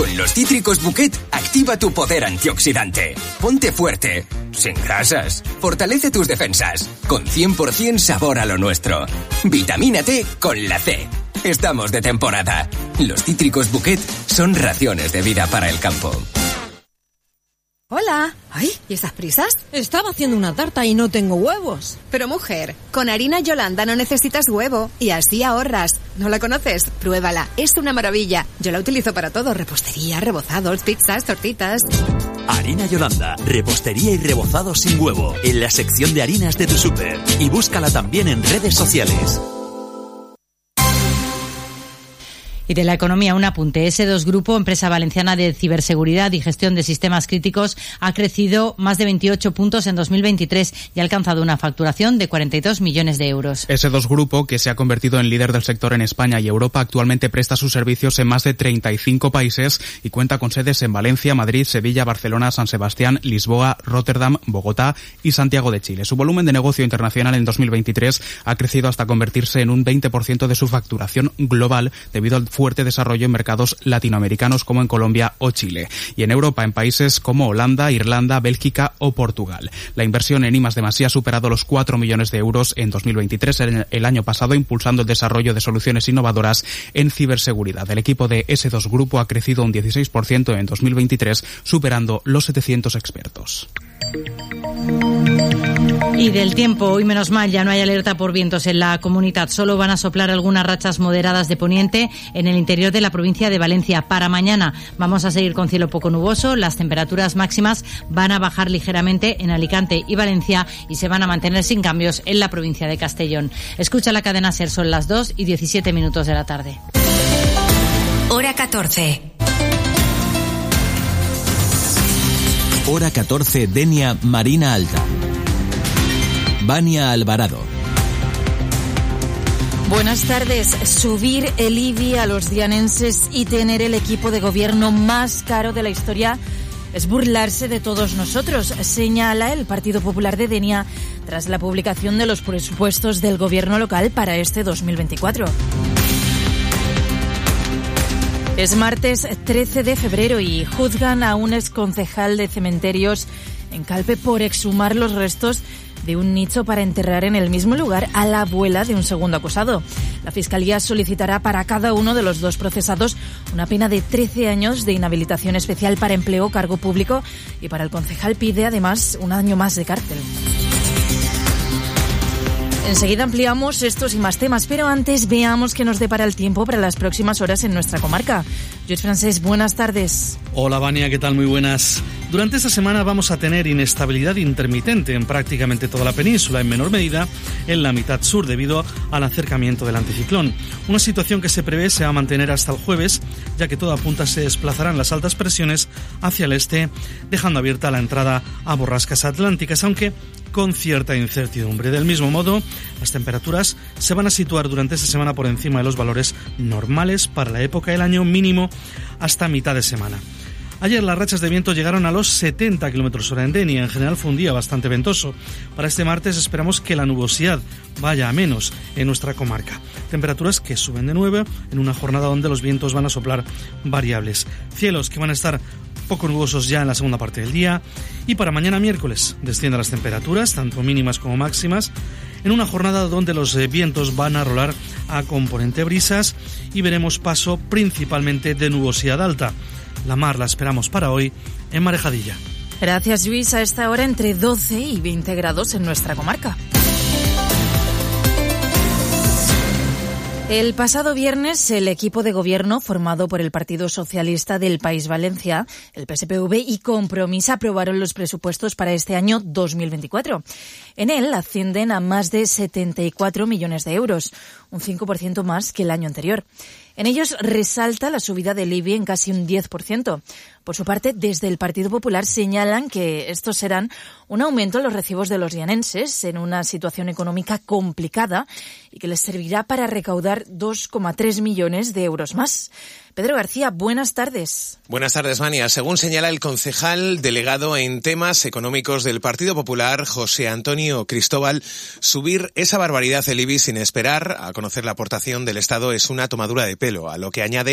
Con los cítricos Bouquet, activa tu poder antioxidante. Ponte fuerte, sin grasas. Fortalece tus defensas. Con 100% sabor a lo nuestro. Vitamínate con la C. Estamos de temporada. Los cítricos Bouquet son raciones de vida para el campo. Hola. Ay, ¿y esas prisas? Estaba haciendo una tarta y no tengo huevos. Pero mujer, con harina Yolanda no necesitas huevo y así ahorras. ¿No la conoces? Pruébala, es una maravilla. Yo la utilizo para todo, repostería, rebozados, pizzas, tortitas. Harina Yolanda, repostería y rebozados sin huevo, en la sección de harinas de tu súper. Y búscala también en redes sociales. Y de la economía, un apunte. S2 Grupo, empresa valenciana de ciberseguridad y gestión de sistemas críticos, ha crecido más de 28 puntos en 2023 y ha alcanzado una facturación de 42 millones de euros. S2 Grupo, que se ha convertido en líder del sector en España y Europa, actualmente presta sus servicios en más de 35 países y cuenta con sedes en Valencia, Madrid, Sevilla, Barcelona, San Sebastián, Lisboa, Rotterdam, Bogotá y Santiago de Chile. Su volumen de negocio internacional en 2023 ha crecido hasta convertirse en un 20% de su facturación global debido al fuerte desarrollo en mercados latinoamericanos como en Colombia o Chile, y en Europa en países como Holanda, Irlanda, Bélgica o Portugal. La inversión en I+D+I ha superado los 4 millones de euros en 2023, el año pasado, impulsando el desarrollo de soluciones innovadoras en ciberseguridad. El equipo de S2 Grupo ha crecido un 16% en 2023, superando los 700 expertos. Y del tiempo, hoy menos mal, ya no hay alerta por vientos en la comunidad. Solo van a soplar algunas rachas moderadas de poniente en el interior de la provincia de Valencia. Para mañana vamos a seguir con cielo poco nuboso. Las temperaturas máximas van a bajar ligeramente en Alicante y Valencia y se van a mantener sin cambios en la provincia de Castellón. Escucha la cadena SER, son las 2:17 de la tarde. Hora 14. Hora 14, Denia, Marina Alta. Vania Alvarado. Buenas tardes. Subir el IBI a los dianenses y tener el equipo de gobierno más caro de la historia es burlarse de todos nosotros, señala el Partido Popular de Denia tras la publicación de los presupuestos del gobierno local para este 2024. Es martes 13 de febrero y juzgan a un exconcejal de cementerios en Calpe por exhumar los restos de un nicho para enterrar en el mismo lugar a la abuela de un segundo acusado. La Fiscalía solicitará para cada uno de los dos procesados una pena de 13 años de inhabilitación especial para empleo o cargo público y para el concejal pide además un año más de cárcel. Enseguida ampliamos estos y más temas, pero antes veamos qué nos depara el tiempo para las próximas horas en nuestra comarca. Lluís Francés, buenas tardes. Hola Vania, ¿qué tal? Muy buenas. Durante esta semana vamos a tener inestabilidad intermitente en prácticamente toda la península, en menor medida en la mitad sur debido al acercamiento del anticiclón. Una situación que se prevé se va a mantener hasta el jueves, ya que todo apunta se desplazarán las altas presiones hacia el este, dejando abierta la entrada a borrascas atlánticas, aunque con cierta incertidumbre. Del mismo modo, las temperaturas se van a situar durante esta semana por encima de los valores normales para la época del año, mínimo hasta mitad de semana. Ayer las rachas de viento llegaron a los 70 km/h en Denia. En general fue un día bastante ventoso. Para este martes esperamos que la nubosidad vaya a menos en nuestra comarca. Temperaturas que suben de nuevo en una jornada donde los vientos van a soplar variables. Cielos que van a estar poco nubosos ya en la segunda parte del día. Y para mañana miércoles descienden las temperaturas, tanto mínimas como máximas, en una jornada donde los vientos van a rolar a componente brisas y veremos paso principalmente de nubosidad alta. La mar la esperamos para hoy en Marejadilla. Gracias, Luis. A esta hora entre 12 y 20 grados en nuestra comarca. El pasado viernes, el equipo de gobierno formado por el Partido Socialista del País Valencia, el PSPV y Compromís aprobaron los presupuestos para este año 2024. En él ascienden a más de 74 millones de euros, un 5% más que el año anterior. En ellos resalta la subida del IBI en casi un 10%. Por su parte, desde el Partido Popular señalan que estos serán un aumento en los recibos de los dianenses en una situación económica complicada y que les servirá para recaudar 2,3 millones de euros más. Pedro García, buenas tardes. Buenas tardes, Vania. Según señala el concejal delegado en temas económicos del Partido Popular, José Antonio Cristóbal, subir esa barbaridad del IBI sin esperar a conocer la aportación del Estado es una tomadura de pelo, a lo que añade